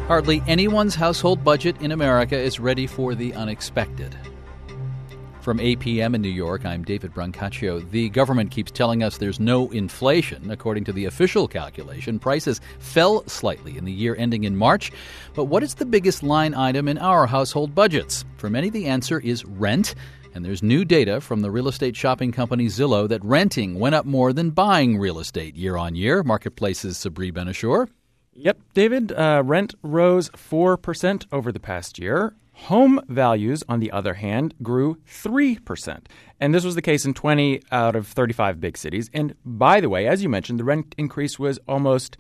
Hardly anyone's household budget in America is ready for the unexpected. From APM in New York, I'm David Brancaccio. The government keeps telling us there's no inflation. According to the official calculation, prices fell slightly in the year ending in March. But what is the biggest line item in our household budgets? For many, the answer is rent. And there's new data from the real estate shopping company Zillow that renting went up more than buying real estate year on year. Marketplace's Sabri Ben-Achour. Yep, David, rent rose 4% over the past year. Home values, on the other hand, grew 3%. And this was the case in 20 out of 35 big cities. And by the way, as you mentioned, the rent increase was almost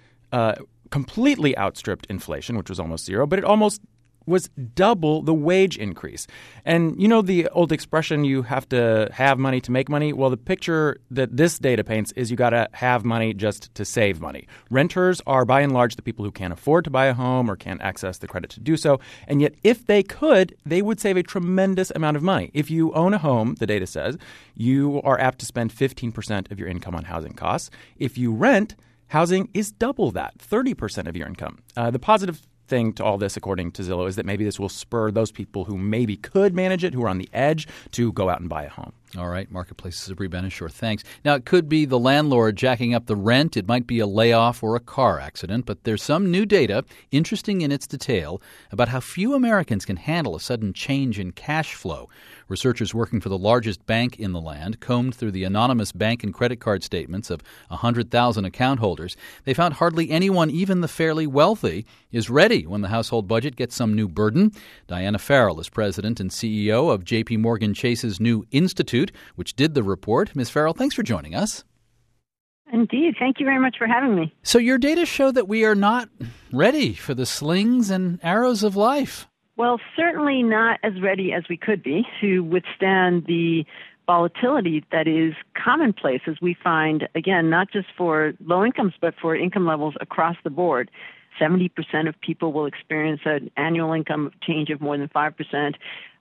completely outstripped inflation, which was almost zero, but it almost was double the wage increase. And you know the old expression, you have to have money to make money? Well, the picture that this data paints is you got to have money just to save money. Renters are by and large the people who can't afford to buy a home or can't access the credit to do so. And yet if they could, they would save a tremendous amount of money. If you own a home, the data says, you are apt to spend 15% of your income on housing costs. If you rent, housing is double that, 30% of your income. The positive thing to all this, according to Zillow, is that maybe this will spur those people who maybe could manage it, who are on the edge, to go out and buy a home. All right, Marketplace's Sabri Ben-Achour, thanks. Now, it could be the landlord jacking up the rent. It might be a layoff or a car accident. But there's some new data, interesting in its detail, about how few Americans can handle a sudden change in cash flow. Researchers working for the largest bank in the land combed through the anonymous bank and credit card statements of 100,000 account holders. They found hardly anyone, even the fairly wealthy, is ready when the household budget gets some new burden. Diana Farrell is president and CEO of J.P. Morgan Chase's new Institute, which did the report. Ms. Farrell, thanks for joining us. Indeed. Thank you very much for having me. So your data show that we are not ready for the slings and arrows of life. Well, certainly not as ready as we could be to withstand the volatility that is commonplace as we find, again, not just for low incomes, but for income levels across the board. 70% of people will experience an annual income change of more than 5%.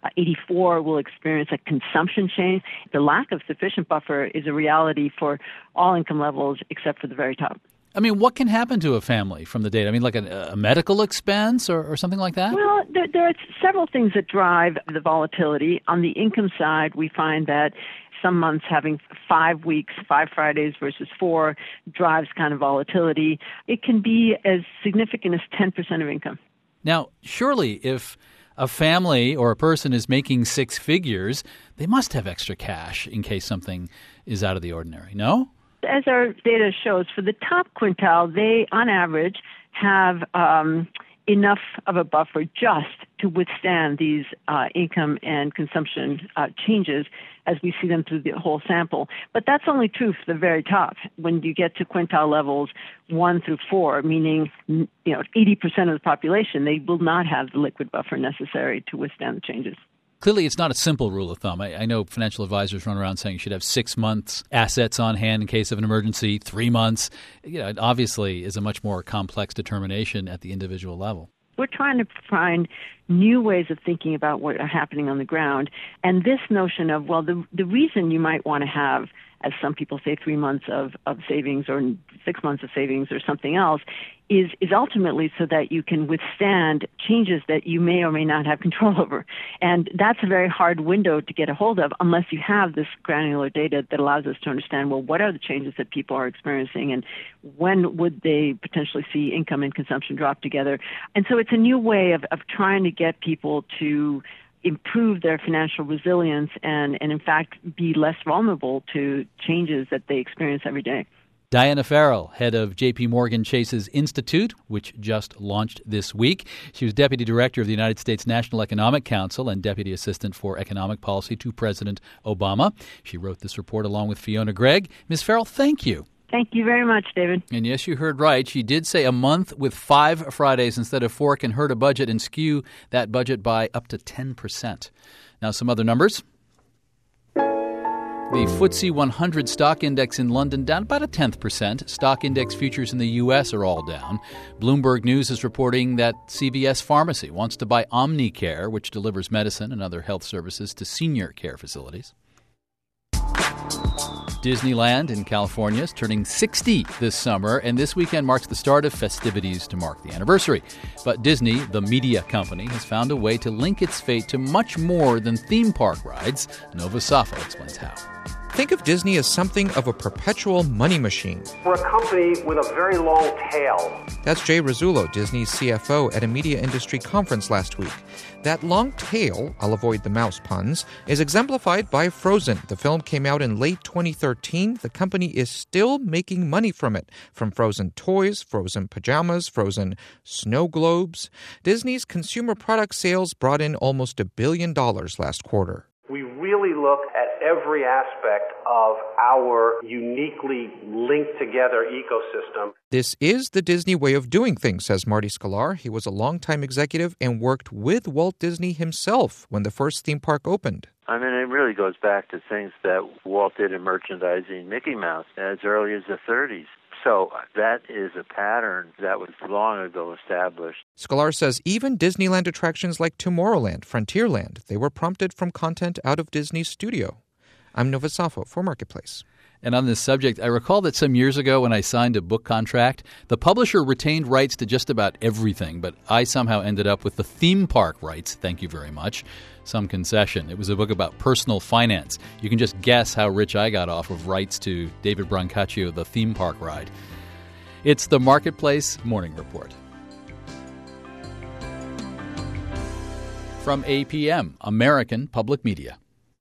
84 will experience a consumption change. The lack of sufficient buffer is a reality for all income levels except for the very top. I mean, what can happen to a family from the data? I mean, like a medical expense or something like that? Well, there are several things that drive the volatility. On the income side, we find that some months having 5 weeks, 5 Fridays versus 4, drives kind of volatility. It can be as significant as 10% of income. Now, surely if a family or a person is making 6 figures, they must have extra cash in case something is out of the ordinary, no? As our data shows, for the top quintile, they, on average, have enough of a buffer just to withstand these income and consumption changes as we see them through the whole sample. But that's only true for the very top. When you get to quintile levels 1 through 4, meaning 80% of the population, they will not have the liquid buffer necessary to withstand the changes. Clearly, it's not a simple rule of thumb. I know financial advisors run around saying you should have 6 months assets on hand in case of an emergency, 3 months. It obviously is a much more complex determination at the individual level. We're trying to find new ways of thinking about what are happening on the ground. And this notion of, well, the reason you might want to have, as some people say, 3 months of savings or 6 months of savings or something else is ultimately so that you can withstand changes that you may or may not have control over. And that's a very hard window to get a hold of unless you have this granular data that allows us to understand, well, what are the changes that people are experiencing and when would they potentially see income and consumption drop together. And so it's a new way of trying to get people to improve their financial resilience and in fact be less vulnerable to changes that they experience every day. Diana Farrell, head of J.P. Morgan Chase's Institute, which just launched this week. She was Deputy Director of the United States National Economic Council and Deputy Assistant for Economic Policy to President Obama. She wrote this report along with Fiona Gregg. Ms. Farrell, thank you. Thank you very much, David. And yes, you heard right. She did say a month with 5 Fridays instead of 4 can hurt a budget and skew that budget by up to 10%. Now, some other numbers. The FTSE 100 stock index in London down about 0.1%. Stock index futures in the U.S. are all down. Bloomberg News is reporting that CVS Pharmacy wants to buy Omnicare, which delivers medicine and other health services to senior care facilities. Disneyland in California is turning 60 this summer, and this weekend marks the start of festivities to mark the anniversary. But Disney, the media company, has found a way to link its fate to much more than theme park rides. Nova Safo explains how. Think of Disney as something of a perpetual money machine. We're a company with a very long tail. That's Jay Rizzullo, Disney's CFO, at a media industry conference last week. That long tail, I'll avoid the mouse puns, is exemplified by Frozen. The film came out in late 2013. The company is still making money from it. From Frozen toys, Frozen pajamas, Frozen snow globes. Disney's consumer product sales brought in almost $1 billion last quarter. We really look at every aspect of our uniquely linked together ecosystem. This is the Disney way of doing things, says Marty Sklar. He was a longtime executive and worked with Walt Disney himself when the first theme park opened. I mean, it really goes back to things that Walt did in merchandising Mickey Mouse as early as the 30s. So that is a pattern that was long ago established. Sklar says even Disneyland attractions like Tomorrowland, Frontierland, they were prompted from content out of Disney's studio. I'm Nova Safo for Marketplace. And on this subject, I recall that some years ago when I signed a book contract, the publisher retained rights to just about everything, but I somehow ended up with the theme park rights. Thank you very much. Some concession. It was a book about personal finance. You can just guess how rich I got off of rights to David Brancaccio, the theme park ride. It's the Marketplace Morning Report. From APM, American Public Media.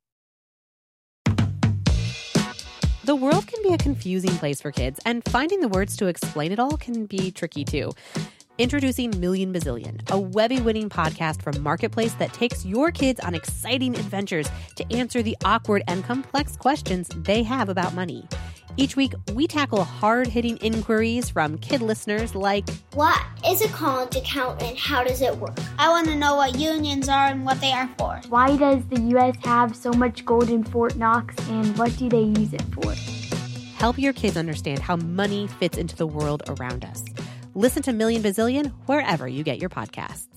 The world can be a confusing place for kids, and finding the words to explain it all can be tricky too. Introducing Million Bazillion, a Webby-winning podcast from Marketplace that takes your kids on exciting adventures to answer the awkward and complex questions they have about money. Each week, we tackle hard-hitting inquiries from kid listeners like, what is a college account and how does it work? I want to know what unions are and what they are for. Why does the U.S. have so much gold in Fort Knox and what do they use it for? Help your kids understand how money fits into the world around us. Listen to Million Bazillion wherever you get your podcasts.